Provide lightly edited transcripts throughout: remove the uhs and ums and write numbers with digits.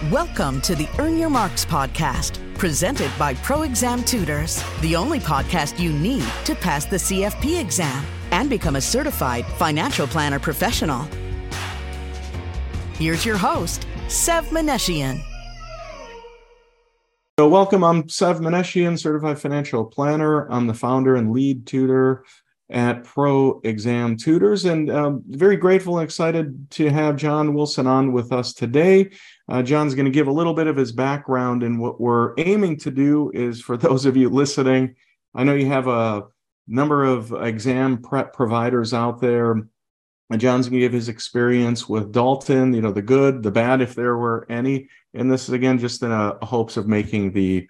Welcome to the Earn Your Marks podcast, presented by Pro Exam Tutors, the only podcast you need to pass the CFP exam and become a certified financial planner professional. Here's your host, Sev Maneshian. So welcome, I'm Sev Maneshian, certified financial planner. I'm the founder and lead tutor at Pro Exam Tutors, and very grateful and excited to have John Wilson on with us today. John's going to give a little bit of his background, and what we're aiming to do is, for those of you listening, I know you have a number of exam prep providers out there, and John's going to give his experience with Dalton, the good, the bad, if there were any, and this is, again, just in hopes of making the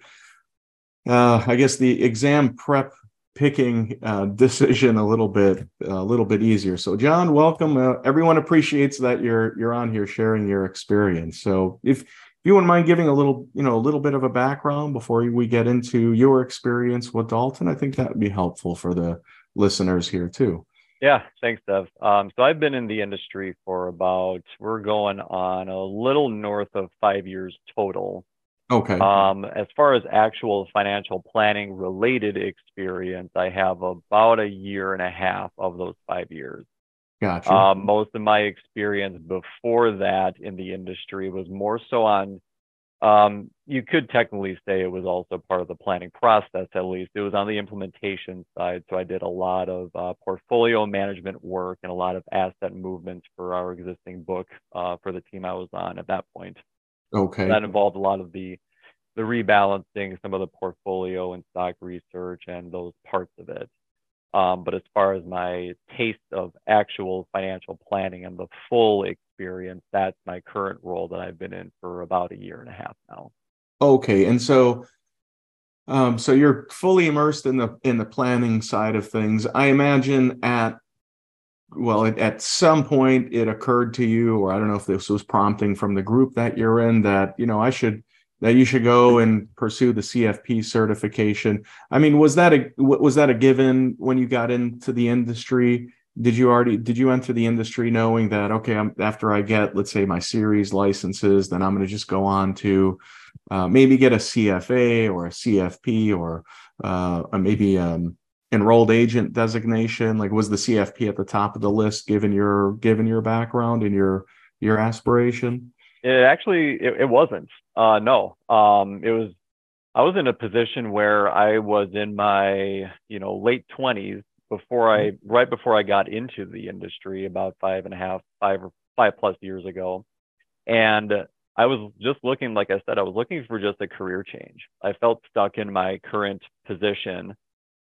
exam prep picking decision a little bit easier. So John, welcome. Everyone appreciates that you're on here sharing your experience. So if you wouldn't mind giving a little bit of a background before we get into your experience with Dalton, I think that would be helpful for the listeners here too. Yeah, thanks, Dev. So I've been in the industry for we're going on a little north of 5 years total. Okay. As far as actual financial planning related experience, I have about a year and a half of those 5 years. Gotcha. Most of my experience before that in the industry was more so on, you could technically say it was also part of the planning process, at least. It was on the implementation side. So I did a lot of portfolio management work and a lot of asset movements for our existing book for the team I was on at that point. Okay. That involved a lot of the rebalancing, some of the portfolio and stock research and those parts of it. But as far as my taste of actual financial planning and the full experience, that's my current role that I've been in for about a year and a half now. Okay. And so you're fully immersed in the planning side of things. I imagine at some point it occurred to you, or I don't know if this was prompting from the group that you're in, that you should go and pursue the CFP certification. I mean, was that a given when you got into the industry? Did you enter the industry knowing that, okay, after I get, let's say, my series licenses, then I'm going to just go on to maybe get a CFA or a CFP or maybe enrolled agent designation? Like, was the CFP at the top of the list given your background and your aspiration? It wasn't. No. I was in a position where I was in my late 20s right before I got into the industry about 5+ years ago, and I was just looking, like I said, I was looking for just a career change. I felt stuck in my current position.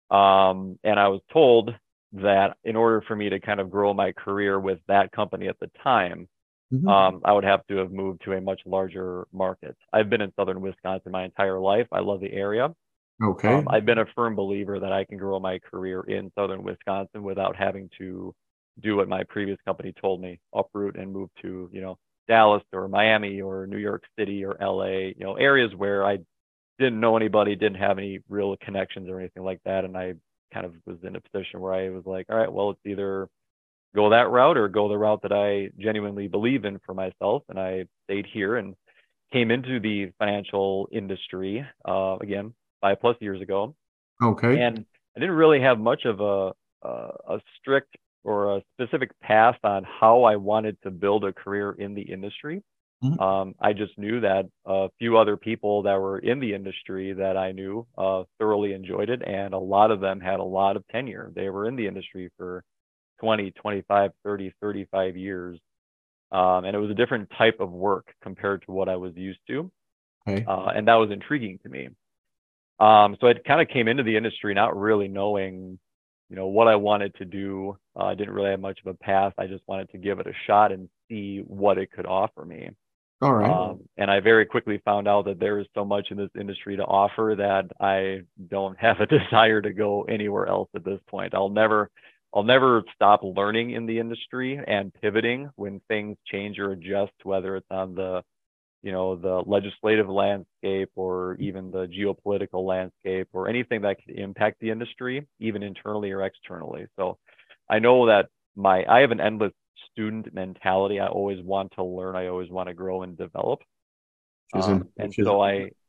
And I was told that in order for me to kind of grow my career with that company at the time, I would have to have moved to a much larger market. I've been in Southern Wisconsin my entire life. I love the area. Okay. I've been a firm believer that I can grow my career in Southern Wisconsin without having to do what my previous company told me, uproot and move to, Dallas or Miami or New York City or LA, areas where I didn't know anybody, didn't have any real connections or anything like that. And I kind of was in a position where I was like, all right, well, it's either go that route or go the route that I genuinely believe in for myself. And I stayed here and came into the financial industry, again, 5+ years ago. Okay. And I didn't really have much of a strict or a specific path on how I wanted to build a career in the industry. I just knew that a few other people that were in the industry that I knew thoroughly enjoyed it, and a lot of them had a lot of tenure. They were in the industry for 20, 25, 30, 35 years, and it was a different type of work compared to what I was used to, okay. And that was intriguing to me. So I kind of came into the industry not really knowing, what I wanted to do. I didn't really have much of a path. I just wanted to give it a shot and see what it could offer me. All right. And I very quickly found out that there is so much in this industry to offer that I don't have a desire to go anywhere else at this point. I'll never stop learning in the industry and pivoting when things change or adjust, whether it's on the legislative landscape or even the geopolitical landscape or anything that could impact the industry, even internally or externally. So I know that I have an endless student mentality. I always want to learn. I always want to grow and develop. And so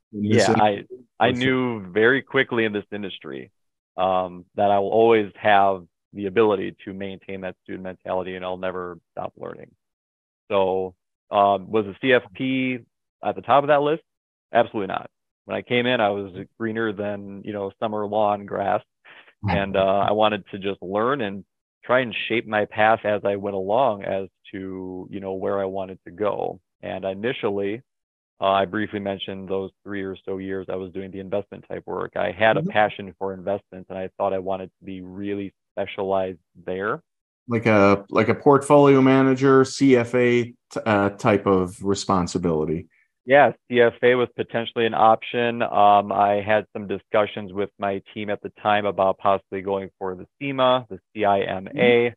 I knew very quickly in this industry that I will always have the ability to maintain that student mentality, and I'll never stop learning. So was the CFP at the top of that list? Absolutely not. When I came in, I was greener than, summer lawn grass. And I wanted to just learn and try and shape my path as I went along as to, where I wanted to go. And initially, I briefly mentioned those 3 or so years I was doing the investment type work. I had a passion for investments, and I thought I wanted to be really specialized there. Like a portfolio manager, CFA type of responsibility. Yeah, CFA was potentially an option. I had some discussions with my team at the time about possibly going for the CIMA, the CIMA,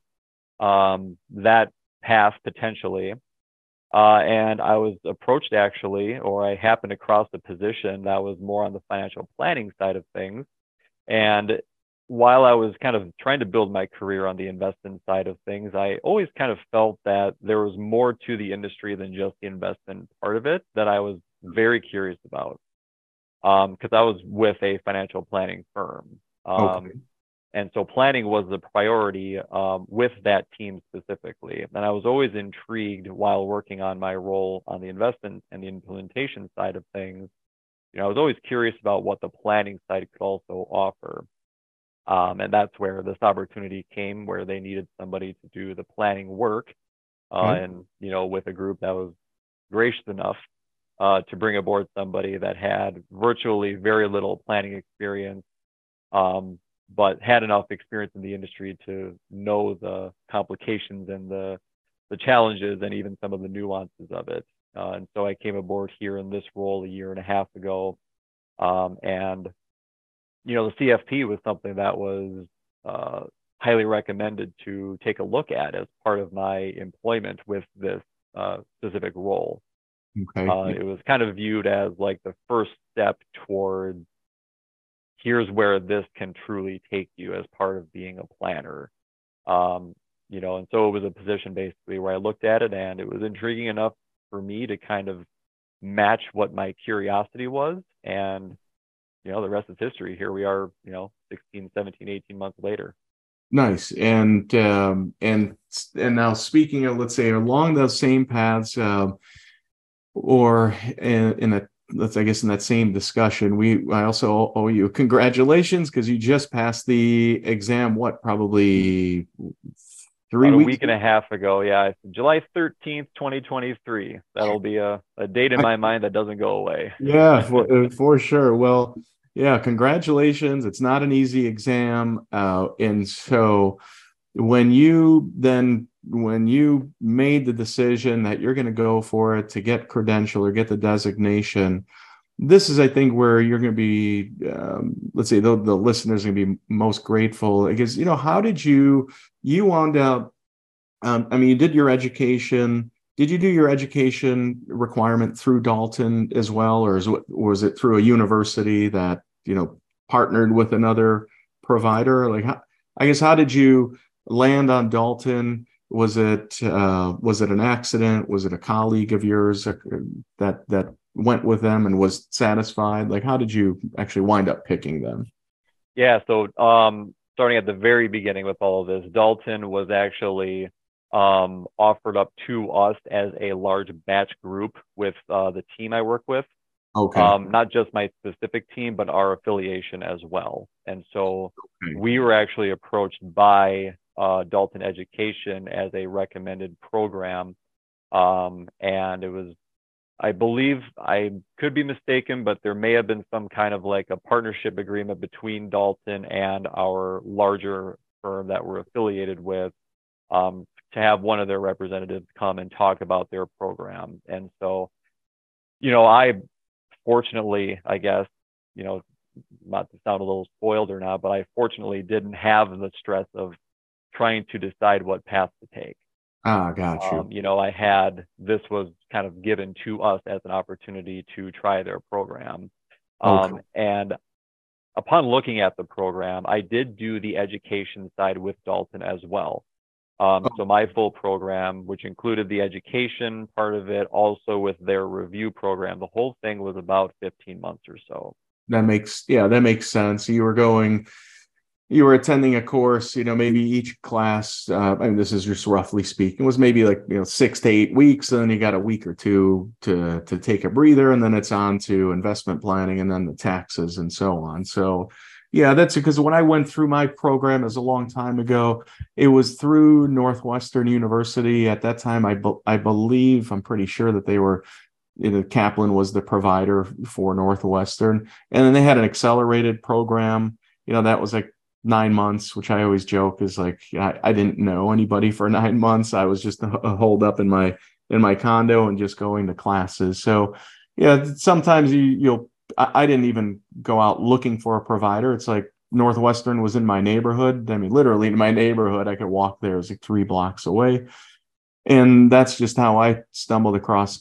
that path potentially. And I was approached actually, or I happened across a position that was more on the financial planning side of things. And while I was kind of trying to build my career on the investment side of things, I always kind of felt that there was more to the industry than just the investment part of it that I was very curious about. Because I was with a financial planning firm. And so planning was the priority with that team specifically. And I was always intrigued while working on my role on the investment and the implementation side of things. I was always curious about what the planning side could also offer. And that's where this opportunity came, where they needed somebody to do the planning work. And, with a group that was gracious enough to bring aboard somebody that had virtually very little planning experience, but had enough experience in the industry to know the complications and the challenges and even some of the nuances of it. And so I came aboard here in this role a year and a half ago. And the CFP was something that was highly recommended to take a look at as part of my employment with this specific role. Okay. It was kind of viewed as like the first step towards here's where this can truly take you as part of being a planner. And so it was a position basically where I looked at it and it was intriguing enough for me to kind of match what my curiosity was. And the rest is history. Here we are, 16, 17, 18 months later. Nice. And now speaking of, let's say, along those same paths, or in that same discussion, I also owe you congratulations because you just passed the exam. What, probably 3 About weeks? A week and a half ago. Yeah, July 13th, 2023. That'll be a date in my mind that doesn't go away. Yeah, for sure. Well, yeah, congratulations. It's not an easy exam. And so when you made the decision that you're going to go for it to get credential or get the designation, this is, I think, where you're going to be, let's say the listeners are going to be most grateful because, how did you wound up, you did your education. Did you do your education requirement through Dalton as well, or was it through a university that, partnered with another provider? Like, how did you land on Dalton? Was it an accident? Was it a colleague of yours that went with them and was satisfied? Like, how did you actually wind up picking them? Yeah, so starting at the very beginning with all of this, Dalton was actually offered up to us as a large batch group with the team I work with. Okay. Not just my specific team, but our affiliation as well. And so we were actually approached by Dalton Education as a recommended program. And it was, I believe, I could be mistaken, but there may have been some kind of like a partnership agreement between Dalton and our larger firm that we're affiliated with, to have one of their representatives come and talk about their program. And so, I fortunately, I guess, not to sound a little spoiled or not, but I fortunately didn't have the stress of trying to decide what path to take. Got you. This was kind of given to us as an opportunity to try their program. Okay. And upon looking at the program, I did do the education side with Dalton as well. So my full program, which included the education part of it, also with their review program, the whole thing was about 15 months or so. That makes sense. You were attending a course, maybe each class, I mean, this is just roughly speaking, was maybe like, 6 to 8 weeks. And then you got a week or two to take a breather, and then it's on to investment planning and then the taxes and so on. So yeah, that's because when I went through my program, it was a long time ago. It was through Northwestern University. At that time, I believe, I'm pretty sure that they were, Kaplan was the provider for Northwestern. And then they had an accelerated program, that was like 9 months, which I always joke is like, I didn't know anybody for 9 months. I was just holed up in my condo and just going to classes. So yeah, sometimes I didn't even go out looking for a provider. It's like Northwestern was in my neighborhood. I mean, literally in my neighborhood, I could walk there. It was like 3 blocks away. And that's just how I stumbled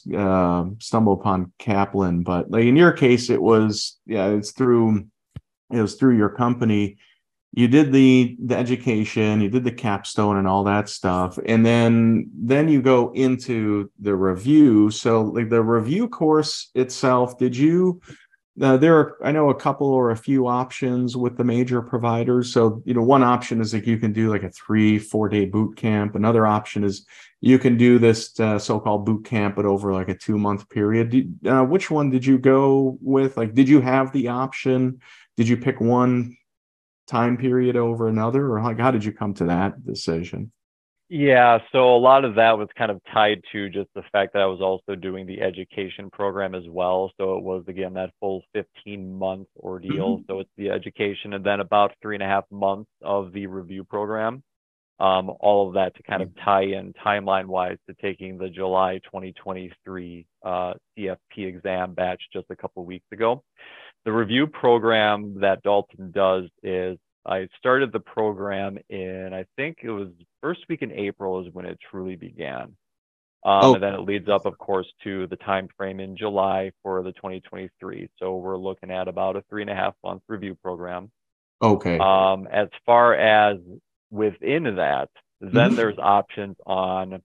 upon Kaplan. But like in your case, it was through your company. You did the education, you did the capstone and all that stuff, and then you go into the review. So like the review course itself, did you there are, I know, a couple or a few options with the major providers. So one option is like you can do like a 3-4 day boot camp. Another option is you can do this so-called boot camp but over like a 2-month period. Which one did you go with? Like, did you have the option? Did you pick one time period over another, or like how did you come to that decision? Yeah, so a lot of that was kind of tied to just the fact that I was also doing the education program as well. So it was, again, that full 15-month ordeal. Mm-hmm. So it's the education and then about 3.5 months of the review program. All of that to kind of tie in timeline-wise to taking the July 2023 CFP exam batch just a couple of weeks ago. The review program that Dalton does is I started the program in, I think it was first week in April is when it truly began. And then it leads up, of course, to the time frame in July for the 2023. So we're looking at about a 3.5-month review program. Okay. As far as within that, then there's options on,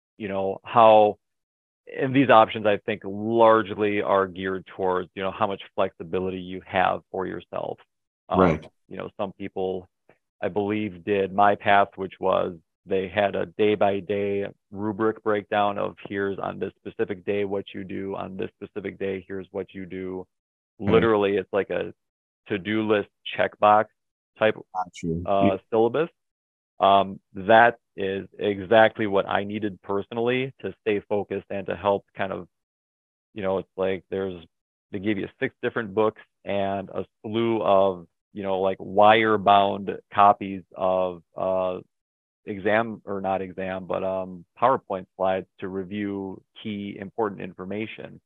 how, and these options I think largely are geared towards, how much flexibility you have for yourself. Right. Some people, I believe, did my path, which was they had a day-by-day rubric breakdown of here's on this specific day what you do, on this specific day here's what you do. Okay. Literally, it's like a to-do list checkbox type syllabus. That is exactly what I needed personally to stay focused and to help kind of, it's like they gave you 6 different books and a slew of, like wire-bound copies of PowerPoint slides to review key important information.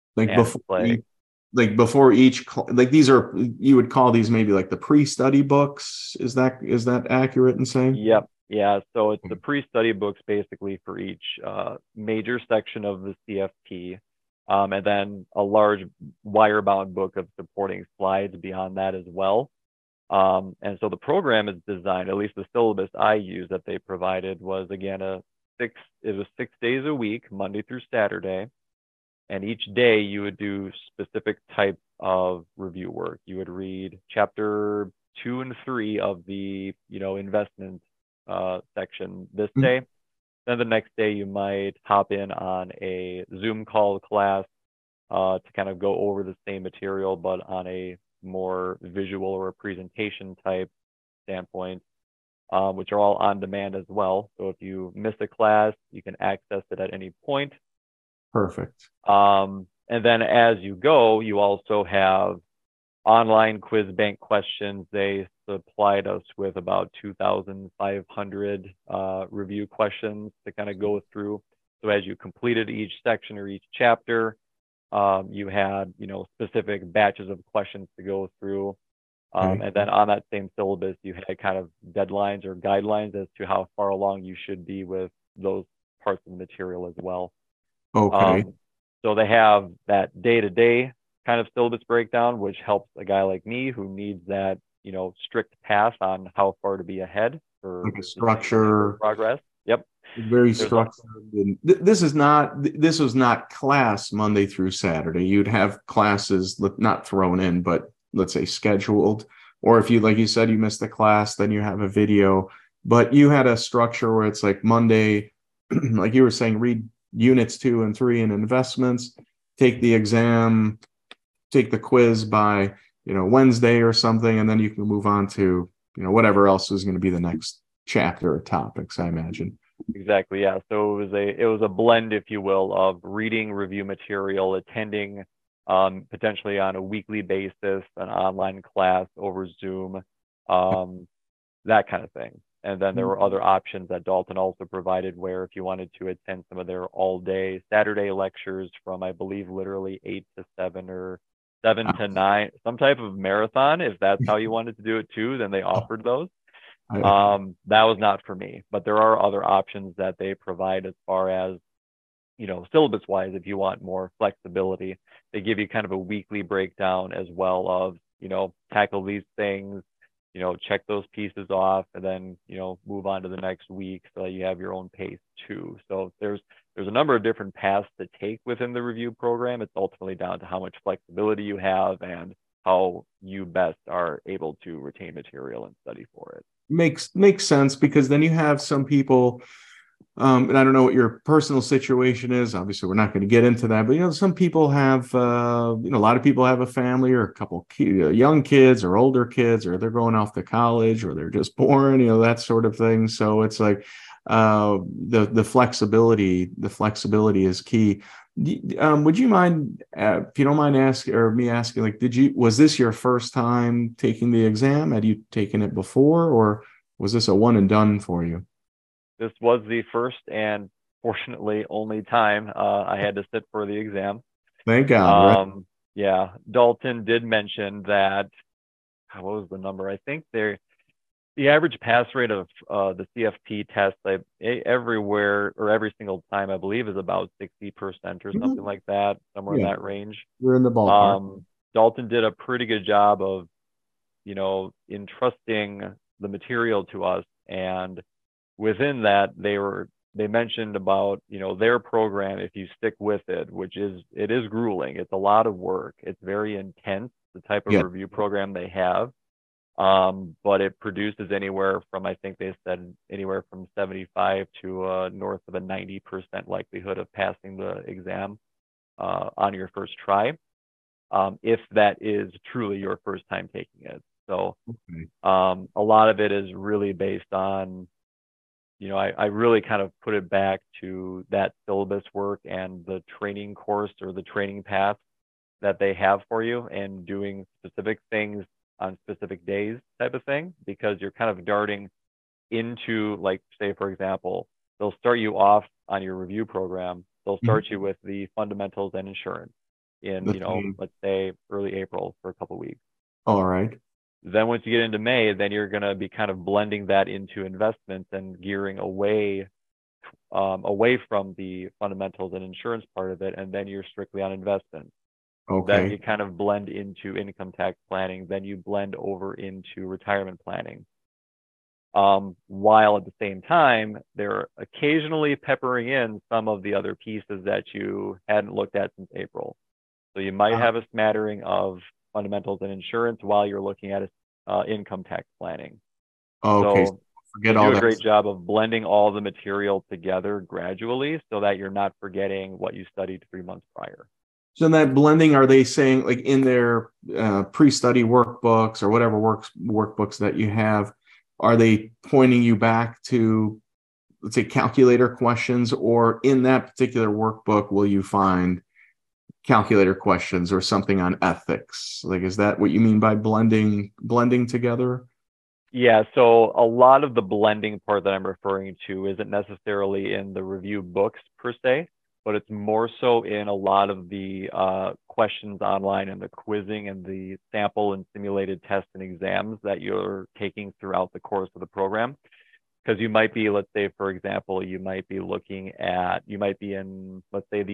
Before each, these are, you would call these maybe like the pre-study books. Is that accurate in saying? Yep. Yeah. So it's the pre-study books basically for each major section of the CFP. And then a large wire-bound book of supporting slides beyond that as well. And so the program is designed, at least the syllabus I used that they provided was, again, it was 6 days a week, Monday through Saturday. And each day you would do specific type of review work. You would read chapter 2 and 3 of the, investment section this day. Then the next day you might hop in on a Zoom call class to kind of go over the same material, but on a more visual or a presentation type standpoint, which are all on demand as well. So if you miss a class, you can access it at any point. Perfect. And then as you go, you also have online quiz bank questions. They supplied us with about 2,500 review questions to kind of go through. So as you completed each section or each chapter, you had, specific batches of questions to go through. And then on that same syllabus, you had kind of deadlines or guidelines as to how far along you should be with those parts of the material as well. Okay. So they have that day-to-day kind of syllabus breakdown, which helps a guy like me who needs that, strict path on how far to be ahead. for like a structure, progress. Yep. very There's structured. And this was not class Monday through Saturday. You'd have classes not thrown in, but let's say scheduled. Or if you, like you said, you missed the class, then you have a video. But you had a structure where it's like Monday, like you were saying, read units 2 and 3 in investments, take the exam, take the quiz by, Wednesday or something, and then you can move on to, whatever else is going to be the next chapter or topics, I imagine. Exactly, yeah. So it was a blend, if you will, of reading review material, attending potentially on a weekly basis, an online class over Zoom, that kind of thing. And then there were other options that Dalton also provided, where if you wanted to attend some of their all-day Saturday lectures from, I believe, literally 8 to 7 or 7 to 9, some type of marathon, if that's how you wanted to do it too, then they offered those. That was not for me, but there are other options that they provide as far as, syllabus wise. If you want more flexibility, they give you kind of a weekly breakdown as well of, tackle these things, check those pieces off, and then, move on to the next week so that you have your own pace too. So there's a number of different paths to take within the review program. It's ultimately down to how much flexibility you have and how you best are able to retain material and study for it. Makes sense, because then you have some people, and I don't know what your personal situation is. Obviously, we're not going to get into that, but some people have, a lot of people have a family or a couple young kids or older kids, or they're going off to college, or they're just born, that sort of thing. So it's like the flexibility is key. Would you mind, if you don't mind me asking, like, was this your first time taking the exam? Had you taken it before, or was this a one and done for you? This was the first and fortunately only time I had to sit for the exam. Thank God, right? Yeah, Dalton did mention that, what was the number? I think the average pass rate of the CFP test, everywhere or every single time, I believe, is about 60% or something like that, somewhere in that range. We're in the ballpark. Dalton did a pretty good job of, entrusting the material to us, and within that, they mentioned about, their program, if you stick with it, it is grueling. It's a lot of work. It's very intense, the type of review program they have. But it produces anywhere from, I think they said, anywhere from 75 to north of a 90% likelihood of passing the exam on your first try, if that is truly your first time taking it. So a lot of it is really based on, I really kind of put it back to that syllabus work and the training course or the training path that they have for you, and doing specific things on specific days type of thing, because you're kind of darting into, like, say, for example, they'll start you off on your review program. They'll start you with the fundamentals and insurance in, let's say early April for a couple of weeks. All right. Then once you get into May, then you're going to be kind of blending that into investments and gearing away from the fundamentals and insurance part of it. And then you're strictly on investments. Okay. Then you kind of blend into income tax planning. Then you blend over into retirement planning. While at the same time, they're occasionally peppering in some of the other pieces that you hadn't looked at since April. So you might have a smattering of fundamentals and insurance while you're looking at income tax planning. Okay. So forget they all do a that. great job of blending all the material together gradually, so that you're not forgetting what you studied 3 months prior. So in that blending, are they saying, like, in their pre-study workbooks or whatever workbooks that you have, are they pointing you back to, let's say, calculator questions, or in that particular workbook will you find calculator questions or something on ethics? Like, is that what you mean by blending together? Yeah, so a lot of the blending part that I'm referring to isn't necessarily in the review books per se, but it's more so in a lot of the questions online and the quizzing and the sample and simulated tests and exams that you're taking throughout the course of the program. Because you might be, let's say, for example, you might be in, let's say,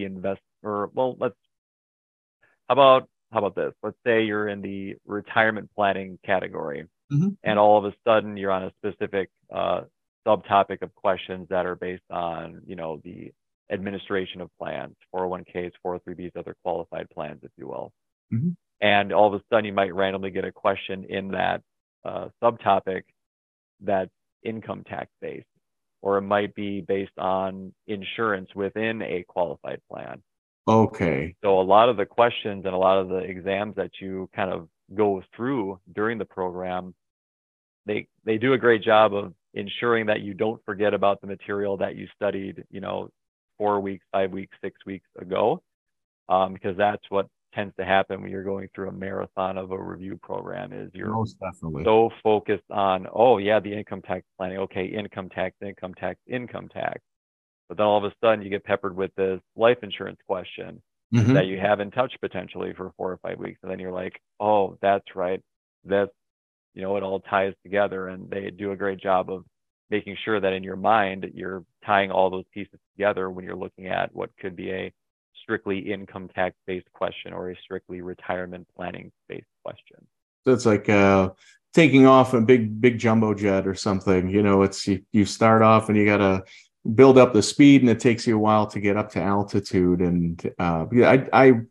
how about this? Let's say you're in the retirement planning category. Mhm. and all of a sudden you're on a specific subtopic of questions that are based on, the administration of plans, 401ks, 403bs, other qualified plans, if you will. Mhm. And all of a sudden you might randomly get a question in that subtopic that's income tax based, or it might be based on insurance within a qualified plan. Okay. So a lot of the questions and a lot of the exams that you kind of go through during the program, they do a great job of ensuring that you don't forget about the material that you studied, 4 weeks, 5 weeks, 6 weeks ago, because that's what tends to happen when you're going through a marathon of a review program. Is you're Most definitely. so focused on, oh yeah, the income tax planning, okay, income tax, income tax, income tax. But then all of a sudden you get peppered with this life insurance question that Mhm. you haven't touched potentially for 4 or 5 weeks. And then you're like, oh, that's right. That's, it all ties together. And they do a great job of making sure that in your mind, you're tying all those pieces together when you're looking at what could be a strictly income tax based question or a strictly retirement planning based question. So it's like taking off a big jumbo jet or something. It's you start off and you gotta build up the speed, and it takes you a while to get up to altitude. And yeah,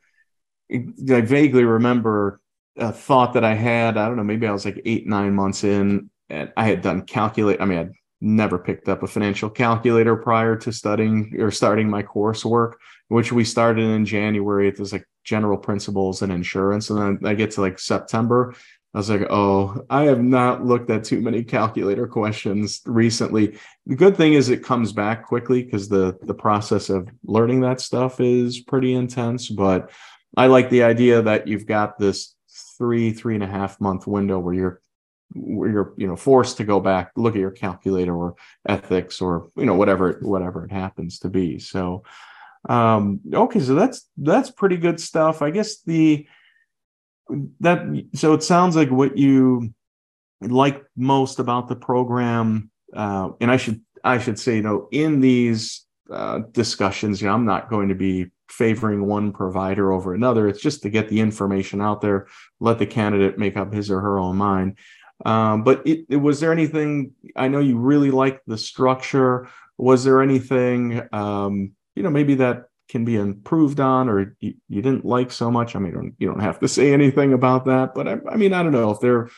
I vaguely remember a thought that I had. I don't know, maybe I was like 8, 9 months in, and I had done calculate. I mean, I'd never picked up a financial calculator prior to studying or starting my coursework, which we started in January. It was like general principles in insurance. And then I get to like September. I was like, oh, I have not looked at too many calculator questions recently. The good thing is it comes back quickly because the process of learning that stuff is pretty intense. But I like the idea that you've got this 3.5 month window where you're forced to go back, look at your calculator or ethics or whatever it happens to be. So okay, so that's pretty good stuff. I guess so it sounds like what you like most about the program, and I should say, in these discussions, I'm not going to be favoring one provider over another. It's just to get the information out there, let the candidate make up his or her own mind. But was there anything? I know you really liked the structure. Was there anything, maybe that can be improved on, or you didn't like so much? I mean, you don't have to say anything about that, but I mean, I don't know if there are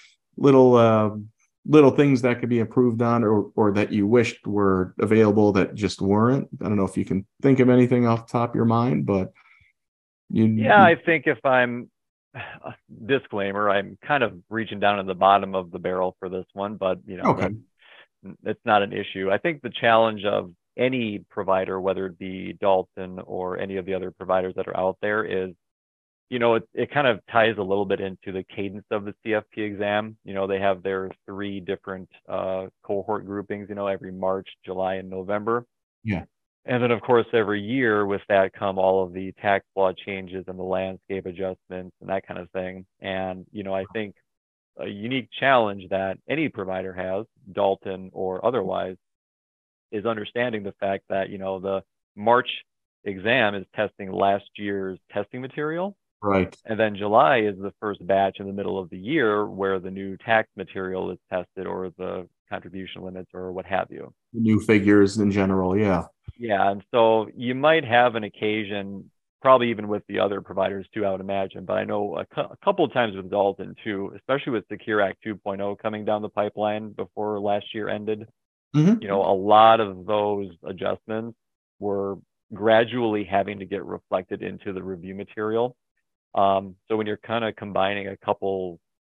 little things that could be improved on, or that you wished were available that just weren't. I don't know if you can think of anything off the top of your mind, but Yeah, I think if I'm disclaimer, I'm kind of reaching down at the bottom of the barrel for this one, but okay. it's not an issue. I think the challenge of any provider, whether it be Dalton or any of the other providers that are out there, is it kind of ties a little bit into the cadence of the CFP exam. They have their 3 different cohort groupings, every March, July, and November. Yeah. And then, of course, every year with that come all of the tax law changes and the landscape adjustments and that kind of thing. And, I think a unique challenge that any provider has, Dalton or otherwise, is understanding the fact that, the March exam is testing last year's testing material. Right. And then July is the first batch in the middle of the year where the new tax material is tested, or the contribution limits, or what have you. New figures in general. Yeah. Yeah. And so you might have an occasion, probably even with the other providers too, I would imagine. But I know a couple of times with Dalton too, especially with Secure Act 2.0 coming down the pipeline before last year ended. Mm-hmm. A lot of those adjustments were gradually having to get reflected into the review material. So when you're kind of combining a couple,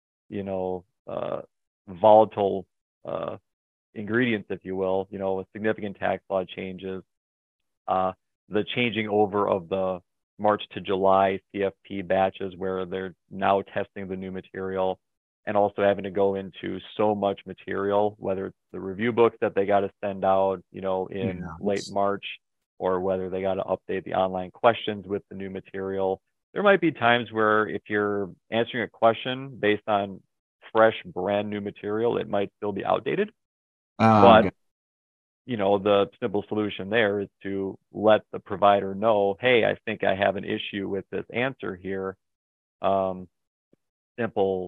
volatile ingredients, if you will, with significant tax law changes, the changing over of the March to July CFP batches where they're now testing the new material, and also having to go into so much material, whether it's the review books that they got to send out, in late March, or whether they got to update the online questions with the new material. There might be times where if you're answering a question based on fresh, brand new material, it might still be outdated. But, Okay. The simple solution there is to let the provider know, hey, I think I have an issue with this answer here. Simple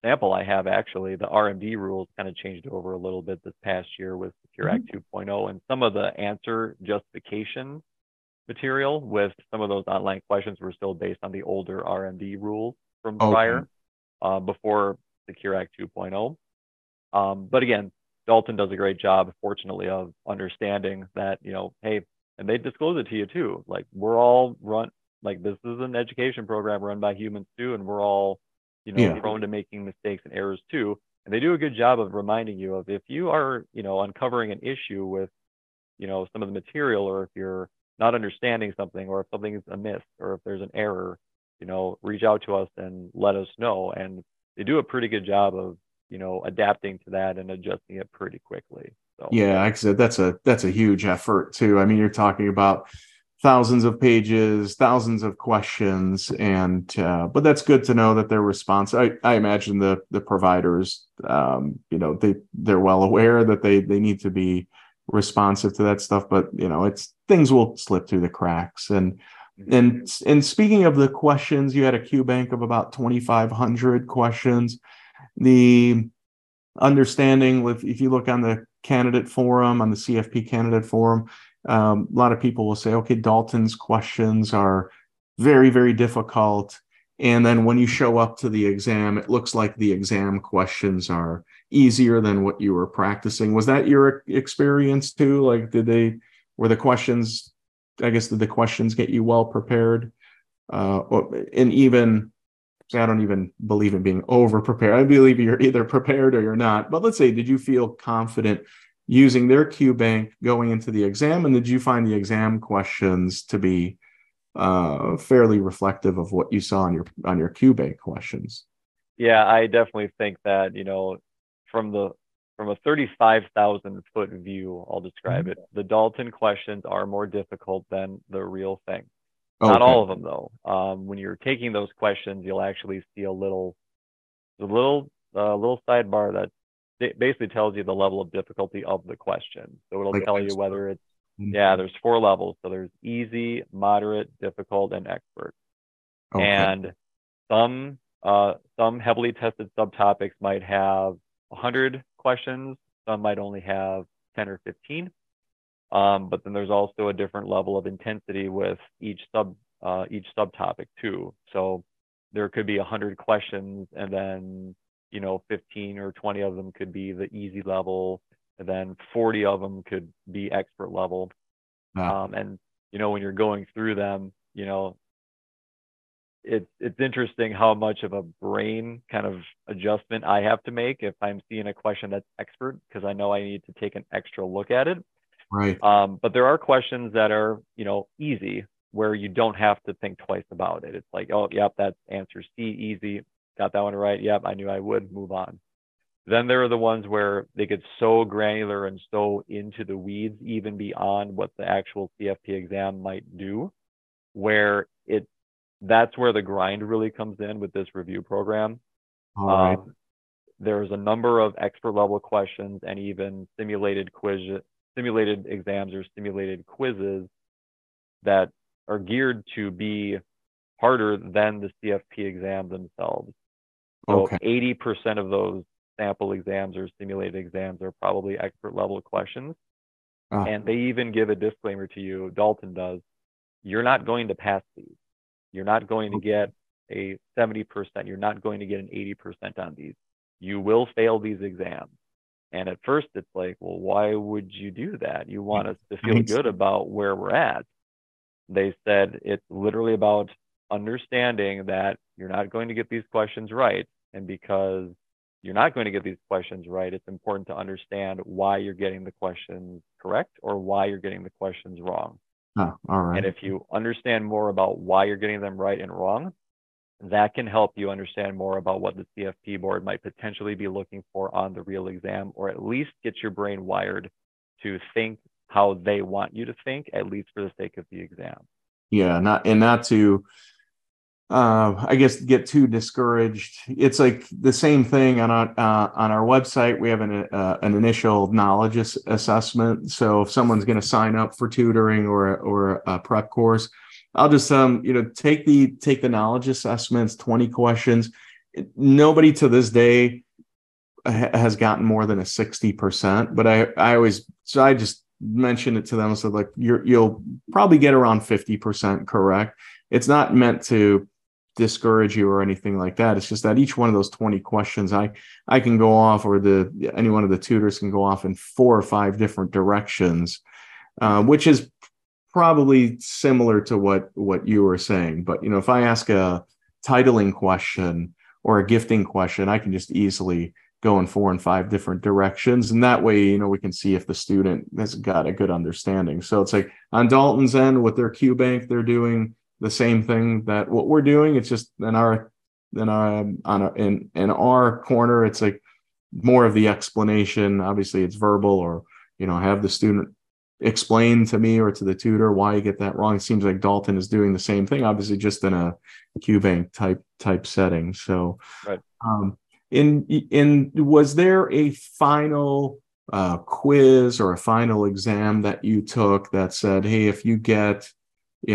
sample I have, actually, the RMD rules kind of changed over a little bit this past year with Secure Act 2.0, and some of the answer justification material with some of those online questions were still based on the older RMD rules from prior, before Secure Act 2.0. But again, Dalton does a great job, fortunately, of understanding that, hey, and they disclose it to you too. Like, we're all this is an education program run by humans too, and we're all, prone to making mistakes and errors too. And they do a good job of reminding you of, if you are, uncovering an issue with, some of the material, or if you're not understanding something, or if something is amiss, or if there's an error, reach out to us and let us know. And they do a pretty good job of, adapting to that and adjusting it pretty quickly. So yeah, like I said, that's a huge effort too. I mean, you're talking about thousands of pages, thousands of questions, and but that's good to know that their response. I imagine the providers, they're well aware that they need to be responsive to that stuff, but it's things will slip through the cracks. And speaking of the questions, you had a Q bank of about 2,500 questions. The understanding with, if you look on the candidate forum, on the CFP candidate forum, a lot of people will say, okay, Dalton's questions are very, very difficult. And then when you show up to the exam, it looks like the exam questions are easier than what you were practicing. Was that your experience too? Like, did the questions get you well prepared? And even, I don't even believe in being over prepared. I believe you're either prepared or you're not. But let's say, did you feel confident using their Q bank going into the exam? And did you find the exam questions to be fairly reflective of what you saw on your Q bank questions? Yeah, I definitely think that, from a 35,000 foot view, I'll describe it, the Dalton questions are more difficult than the real thing. Not all of them, though. When you're taking those questions, you'll actually see a little sidebar that basically tells you the level of difficulty of the question. So it'll tell you whether it's, there's 4 levels. So there's easy, moderate, difficult, and expert. And some heavily tested subtopics might have 100 questions. Some might only have 10 or 15. But then there's also a different level of intensity with each subtopic too. So there could be 100 questions, and then 15 or 20 of them could be the easy level, and then 40 of them could be expert level. And when you're going through them, it's interesting how much of a brain kind of adjustment I have to make if I'm seeing a question that's expert, because I know I need to take an extra look at it. Right. But there are questions that are, easy, where you don't have to think twice about it. It's like, oh, yep, that's answer C, easy. Got that one right. Yep, I knew I would. Move on. Then there are the ones where they get so granular and so into the weeds, even beyond what the actual CFP exam might do, where that's where the grind really comes in with this review program. All right. There's a number of expert level questions and even simulated exams or simulated quizzes that are geared to be harder than the CFP exam themselves. So 80% of those sample exams or simulated exams are probably expert level questions. And they even give a disclaimer to you, Dalton does, you're not going to pass these. You're not going to get a 70%. You're not going to get an 80% on these. You will fail these exams. And at first it's like, well, why would you do that? You want us to feel good about where we're at. They said it's literally about understanding that you're not going to get these questions right. And because you're not going to get these questions right, it's important to understand why you're getting the questions correct or why you're getting the questions wrong. All right. And if you understand more about why you're getting them right and wrong, that can help you understand more about what the CFP board might potentially be looking for on the real exam, or at least get your brain wired to think how they want you to think, at least for the sake of the exam. Yeah, not to I guess get too discouraged. It's like the same thing on our website. We have an initial knowledge assessment. So if someone's going to sign up for tutoring or a prep course, I'll just take the knowledge assessments, 20 questions, nobody to this day has gotten more than a 60%, but I just mentioned it to them. So like you'll probably get around 50% correct. It's not meant to discourage you or anything like that. It's just that each one of those 20 questions, I can go off, or any one of the tutors can go off in 4 or 5 different directions, which is probably similar to what you were saying. But, if I ask a titling question or a gifting question, I can just easily go in 4 and 5 different directions. And that way, we can see if the student has got a good understanding. So it's like on Dalton's end with their QBank, they're doing the same thing that what we're doing. It's just in our corner, it's like more of the explanation. Obviously it's verbal, or, have the student explain to me or to the tutor why you get that wrong. It seems like Dalton is doing the same thing, obviously just in a QBank type setting. So, right. Was there a final quiz or a final exam that you took that said, hey, if you get a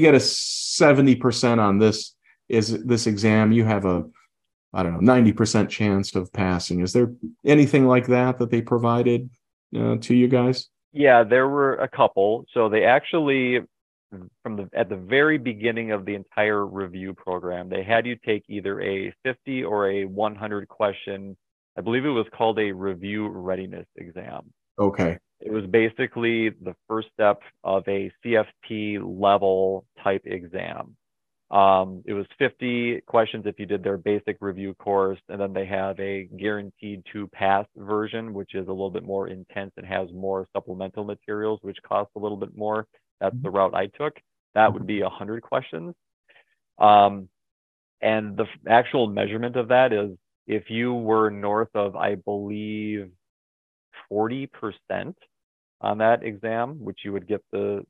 70% on this exam, you have a, 90% chance of passing? Is there anything like that they provided to you guys? Yeah, there were a couple. So they actually, at the very beginning of the entire review program, they had you take either a 50 or a 100 question. I believe it was called a review readiness exam. Okay. It was basically the first step of a CFP level type exam. It was 50 questions if you did their basic review course, and then they have a guaranteed to pass version, which is a little bit more intense and has more supplemental materials, which cost a little bit more. That's the route I took. That would be 100 questions. And the actual measurement of that is if you were north of, I believe, 40% on that exam, which you would get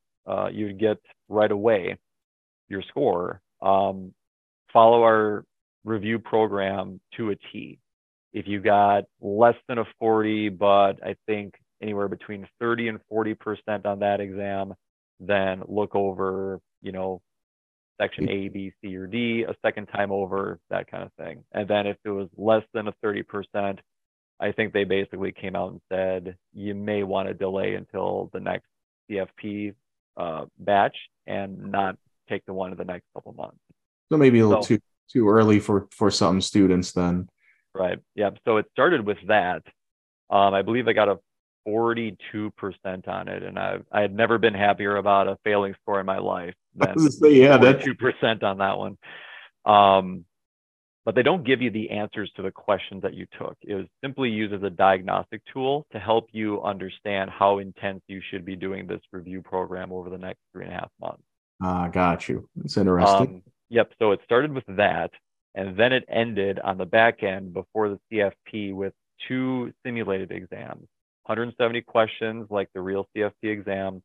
right away your score. Follow our review program to a T. If you got less than a 40, but I think anywhere between 30 and 40% on that exam, then look over, section A, B, C, or D a second time over, that kind of thing. And then if it was less than a 30%, I think they basically came out and said, you may want to delay until the next CFP batch and not take the one in the next couple months. So maybe a little too early for some students then. Right. Yeah. So it started with that. I believe I got a 42% on it, and I had never been happier about a failing score in my life than 42% on that one. But they don't give you the answers to the questions that you took. It was simply used as a diagnostic tool to help you understand how intense you should be doing this review program over the next 3.5 months. Got you. It's interesting. Yep. So it started with that, and then it ended on the back end before the CFP with 2 simulated exams, 170 questions like the real CFP exam,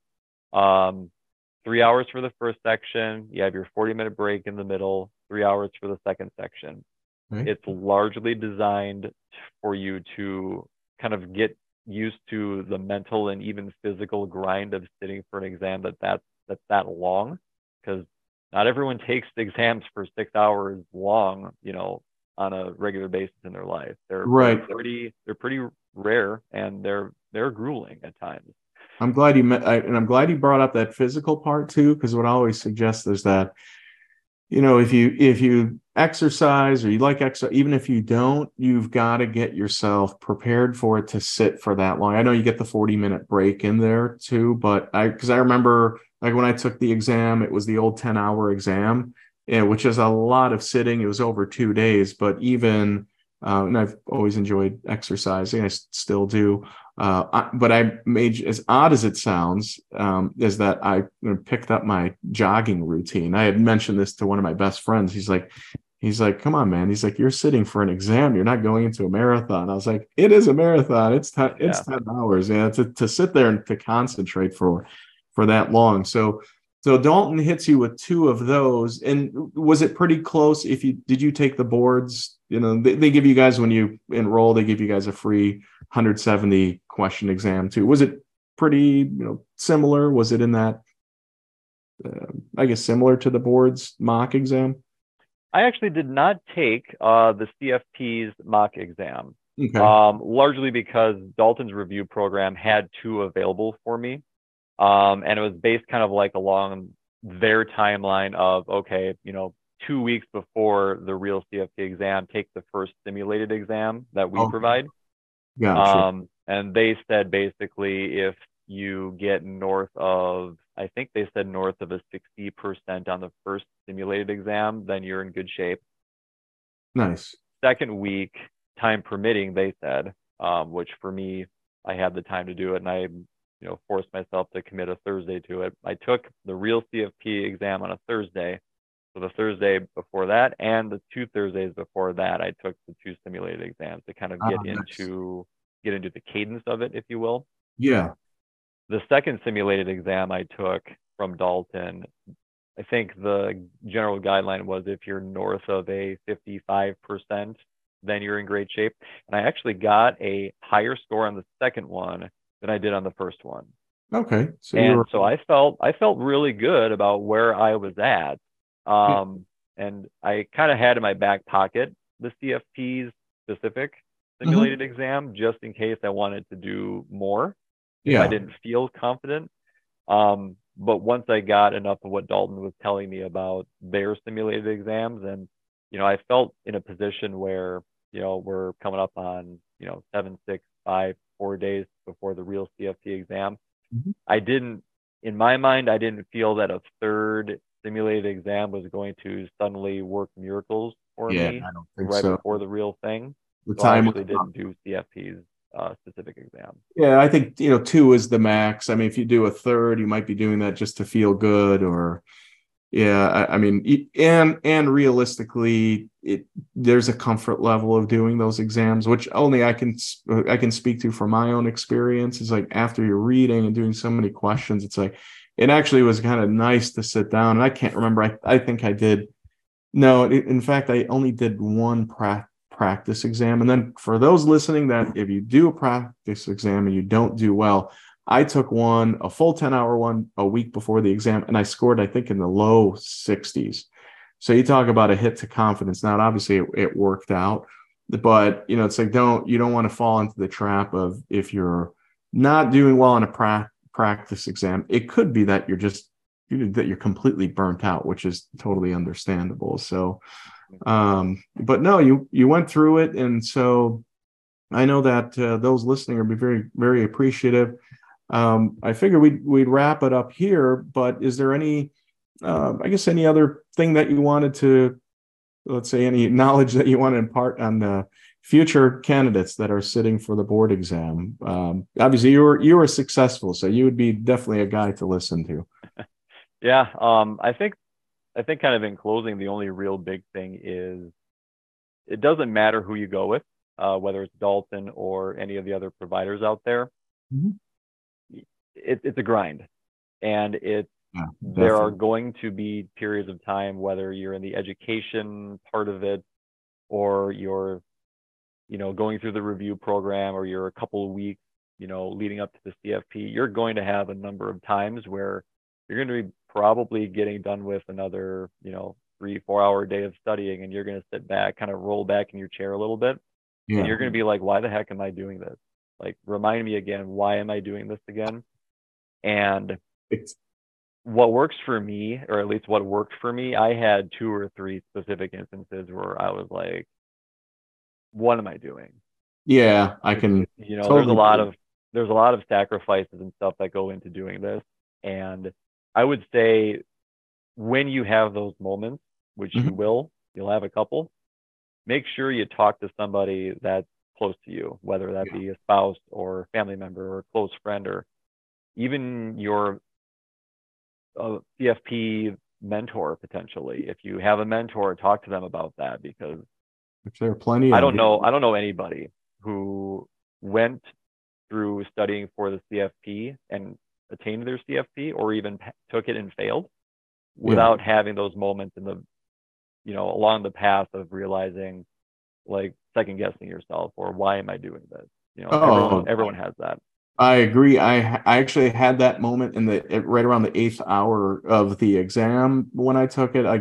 3 hours for the first section. You have your 40-minute break in the middle, 3 hours for the second section. Right. It's largely designed for you to kind of get used to the mental and even physical grind of sitting for an exam that's that long, because not everyone takes exams for 6 hours long, on a regular basis in their life. They're pretty rare, and they're grueling at times. I'm glad I'm glad you brought up that physical part too, because what I always suggest is that, if you exercise or you like exercise, even if you don't, you've got to get yourself prepared for it to sit for that long. I know you get the 40-minute break in there too, but because I remember like when I took the exam, it was the old 10-hour exam, which is a lot of sitting. It was over 2 days, but even, and I've always enjoyed exercising. I still do. But I made, as odd as it sounds, is that I picked up my jogging routine. I had mentioned this to one of my best friends. He's like, come on, man. He's like, you're sitting for an exam. You're not going into a marathon. I was like, it is a marathon. It's 10 hours. Yeah. To sit there and to concentrate for that long. So Dalton hits you with 2 of those. And was it pretty close? Did you take the boards? They give you guys, when you enroll, they give you guys a free 170 question exam too. Was it pretty, similar? Was it in that, I guess, similar to the board's mock exam? I actually did not take the CFP's mock exam, Okay. largely because Dalton's review program had two available for me. And it was based kind of like along their timeline of, okay, 2 weeks before the real CFP exam, take the first simulated exam that we provide. Gotcha. And they said basically if you get north of, I think they said north of a 60% on the first simulated exam, then you're in good shape. Nice. Second week, time permitting, they said, which for me, I had the time to do it, and I forced myself to commit a Thursday to it. I took the real CFP exam on a Thursday. So the Thursday before that and the 2 Thursdays before that, I took the 2 simulated exams to kind of get into the cadence of it, if you will. Yeah. The second simulated exam I took from Dalton, I think the general guideline was if you're north of a 55%, then you're in great shape. And I actually got a higher score on the second one than I did on the first one. Okay. So I felt really good about where I was at. And I kind of had in my back pocket the CFP's specific simulated exam just in case I wanted to do more if I didn't feel confident. But once I got enough of what Dalton was telling me about their simulated exams, and I felt in a position where we're coming up on 7, 6, 5, 4 days before the real CFP exam. In my mind, I didn't feel that a third simulated exam was going to suddenly work miracles for me I don't think so. before the real thing. The So time I actually didn't do CFP's specific exam. Yeah, I think 2 is the max. I mean, if you do a third, you might be doing that just to feel good, or I mean, and realistically, there's a comfort level of doing those exams, which only I can speak to from my own experience. It's like after you're reading and doing so many questions, it's like it actually was kind of nice to sit down. And I can't remember. I think I did. No, in fact, I only did one practice exam. And then for those listening, that if you do a practice exam and you don't do well, I took a full 10-hour one a week before the exam, and I scored, I think, in the low 60s. So you talk about a hit to confidence. Now, obviously it worked out, but it's like, you don't want to fall into the trap of, if you're not doing well on a practice exam, it could be that you're completely burnt out, which is totally understandable. So, but no, you went through it. And so I know that those listening will be very, very appreciative. I figure we'd wrap it up here, but is there any other thing that you wanted to, let's say, any knowledge that you want to impart on the future candidates that are sitting for the board exam? Obviously you were successful, so you would be definitely a guy to listen to. Yeah. I think kind of in closing, the only real big thing is it doesn't matter who you go with, whether it's Dalton or any of the other providers out there. It's a grind, and there are going to be periods of time, whether you're in the education part of it, or you're going through the review program, or you're a couple of weeks leading up to the CFP. You're going to have a number of times where you're going to be probably getting done with another 3-4 hour day of studying, and you're going to sit back, kind of roll back in your chair a little bit, and you're going to be like, why the heck am I doing this? Like, remind me again, why am I doing this again? And what works for me, or at least what worked for me, I had 2 or 3 specific instances where I was like, what am I doing? Yeah, I can. There's a lot of sacrifices and stuff that go into doing this. And I would say when you have those moments, which you'll have a couple, make sure you talk to somebody that's close to you, whether that be a spouse or family member or a close friend, or even your CFP mentor, potentially. If you have a mentor, talk to them about that, because there are plenty. I don't know anybody who went through studying for the CFP and attained their CFP, or even took it and failed, without having those moments in the along the path of realizing, like, second guessing yourself, or why am I doing this? Everyone has that. I agree. I actually had that moment right around the 8th hour of the exam when I took it.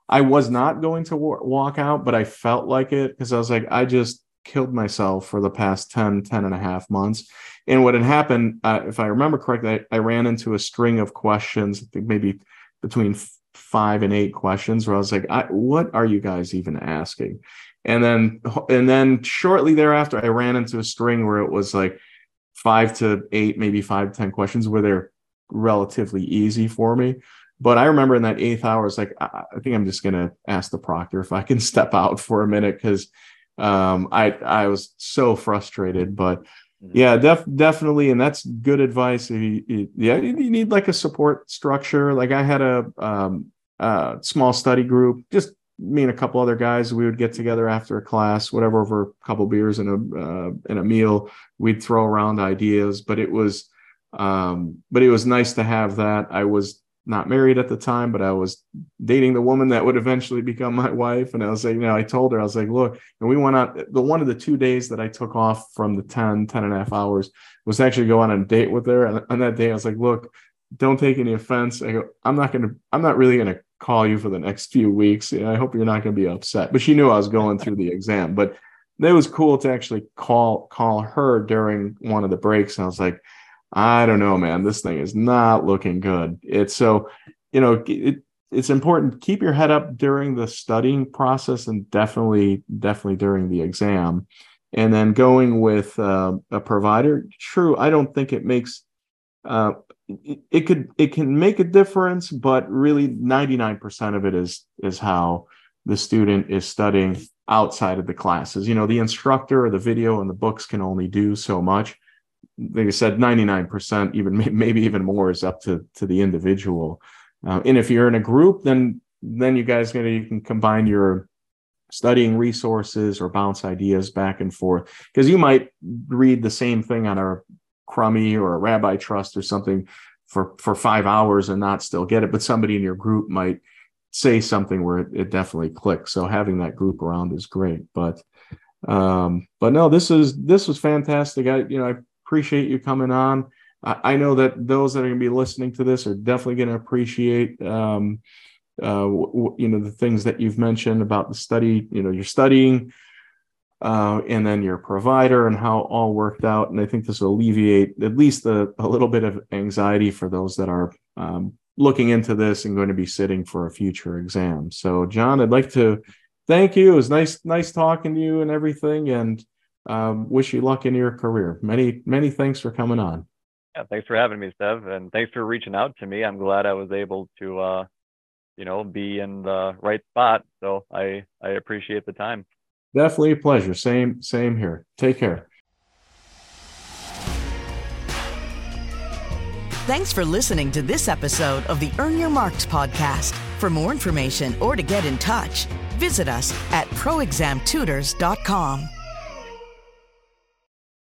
I was not going to walk out, but I felt like it because I was like, I just killed myself for the past 10 and a half months. And what had happened, if I remember correctly, I ran into a string of questions, I think maybe between 5 and 8 questions, where I was like, what are you guys even asking? And then shortly thereafter, I ran into a string where it was like 5 to 8, maybe 5 to 10 questions where they're relatively easy for me. But I remember in that 8th hour, it's like, I think I'm just going to ask the proctor if I can step out for a minute, because I was so frustrated. But yeah, definitely. And that's good advice. You need like a support structure. Like I had a small study group, just me and a couple other guys. We would get together after a class, whatever, over a couple beers and a meal. We'd throw around ideas, but it was nice to have that. I was not married at the time, but I was dating the woman that would eventually become my wife. And I was like, I told her, I was like, look, and we went out, one of the 2 days that I took off from the 10 and a half hours was actually go on a date with her. And on that day, I was like, look, don't take any offense. I go, I'm not really going to call you for the next few weeks. I hope you're not going to be upset. But she knew I was going through the exam, but it was cool to actually call her during one of the breaks. And I was like, I don't know, man, this thing is not looking good. It's so, it's important to keep your head up during the studying process, and definitely during the exam. And then going with a provider, true, I don't think it makes, it can make a difference, but really 99% of it is how the student is studying outside of the classes. The instructor or the video and the books can only do so much. Like I said, 99%, even maybe even more, is up to the individual. And if you're in a group, then you guys you can combine your studying resources or bounce ideas back and forth, because you might read the same thing on a Crummy or a Rabbi Trust or something for 5 hours and not still get it, but somebody in your group might say something where it definitely clicks. So having that group around is great. But no, this was fantastic. I appreciate you coming on. I know that those that are going to be listening to this are definitely going to appreciate, the things that you've mentioned about the study, you're studying, and then your provider and how it all worked out. And I think this will alleviate at least a little bit of anxiety for those that are looking into this and going to be sitting for a future exam. So, John, I'd like to thank you. It was nice talking to you and everything. And wish you luck in your career. Many thanks for coming on. Yeah, thanks for having me, Steph, and thanks for reaching out to me. I'm glad I was able to, be in the right spot. So I appreciate the time. Definitely a pleasure. Same here. Take care. Thanks for listening to this episode of the Earn Your Marks podcast. For more information or to get in touch, visit us at proexamtutors.com.